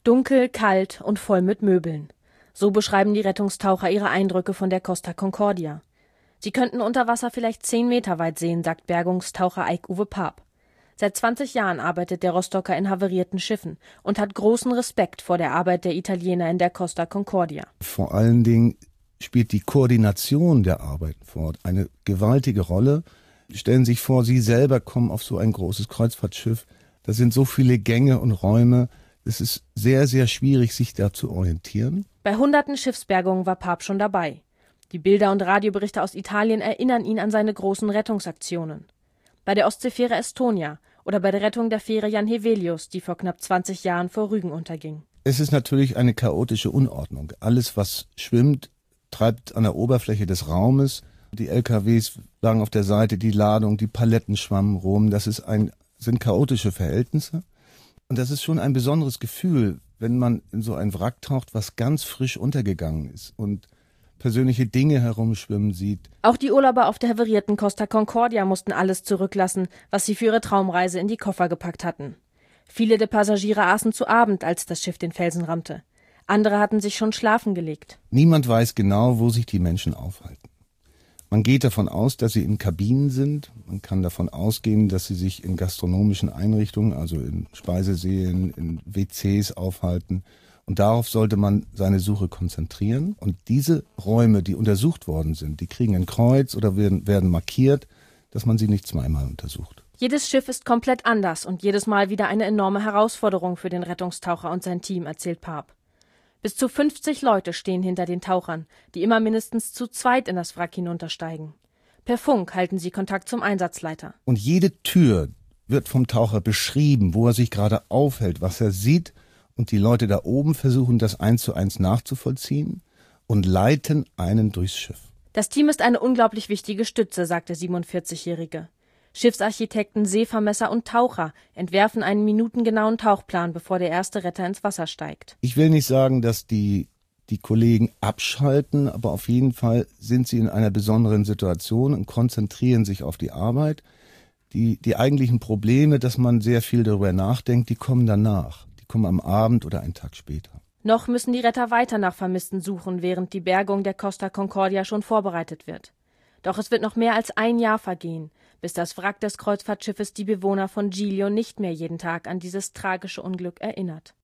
Dunkel, kalt und voll mit Möbeln. So beschreiben die Rettungstaucher ihre Eindrücke von der Costa Concordia. Sie könnten unter Wasser vielleicht 10 Meter weit sehen, sagt Bergungstaucher Eik-Uwe Paap. Seit 20 Jahren arbeitet der Rostocker in havarierten Schiffen und hat großen Respekt vor der Arbeit der Italiener in der Costa Concordia. Vor allen Dingen spielt die Koordination der Arbeiten vor Ort eine gewaltige Rolle. Stellen Sie sich vor, Sie selber kommen auf so ein großes Kreuzfahrtschiff. Da sind so viele Gänge und Räume. Es ist sehr, sehr schwierig, sich da zu orientieren. Bei hunderten Schiffsbergungen war Paap schon dabei. Die Bilder und Radioberichte aus Italien erinnern ihn an seine großen Rettungsaktionen. Bei der Ostseefähre Estonia oder bei der Rettung der Fähre Jan Hevelius, die vor knapp 20 Jahren vor Rügen unterging. Es ist natürlich eine chaotische Unordnung. Alles, was schwimmt, treibt an der Oberfläche des Raumes. Die LKWs lagen auf der Seite, die Ladung, die Paletten schwammen rum. Das sind chaotische Verhältnisse. Und das ist schon ein besonderes Gefühl, wenn man in so ein Wrack taucht, was ganz frisch untergegangen ist und persönliche Dinge herumschwimmen sieht. Auch die Urlauber auf der havarierten Costa Concordia mussten alles zurücklassen, was sie für ihre Traumreise in die Koffer gepackt hatten. Viele der Passagiere aßen zu Abend, als das Schiff den Felsen rammte. Andere hatten sich schon schlafen gelegt. Niemand weiß genau, wo sich die Menschen aufhalten. Man geht davon aus, dass sie in Kabinen sind. Man kann davon ausgehen, dass sie sich in gastronomischen Einrichtungen, also in Speisesälen, in WCs aufhalten. Und darauf sollte man seine Suche konzentrieren. Und diese Räume, die untersucht worden sind, die kriegen ein Kreuz oder werden markiert, dass man sie nicht zweimal untersucht. Jedes Schiff ist komplett anders und jedes Mal wieder eine enorme Herausforderung für den Rettungstaucher und sein Team, erzählt Paap. Bis zu 50 Leute stehen hinter den Tauchern, die immer mindestens zu zweit in das Wrack hinuntersteigen. Per Funk halten sie Kontakt zum Einsatzleiter. Und jede Tür wird vom Taucher beschrieben, wo er sich gerade aufhält, was er sieht. Und die Leute da oben versuchen, das 1:1 nachzuvollziehen und leiten einen durchs Schiff. Das Team ist eine unglaublich wichtige Stütze, sagt der 47-Jährige. Schiffsarchitekten, Seevermesser und Taucher entwerfen einen minutengenauen Tauchplan, bevor der erste Retter ins Wasser steigt. Ich will nicht sagen, dass die Kollegen abschalten, aber auf jeden Fall sind sie in einer besonderen Situation und konzentrieren sich auf die Arbeit. Die eigentlichen Probleme, dass man sehr viel darüber nachdenkt, die kommen danach. Die kommen am Abend oder einen Tag später. Noch müssen die Retter weiter nach Vermissten suchen, während die Bergung der Costa Concordia schon vorbereitet wird. Doch es wird noch mehr als ein Jahr vergehen, bis das Wrack des Kreuzfahrtschiffes die Bewohner von Giglio nicht mehr jeden Tag an dieses tragische Unglück erinnert.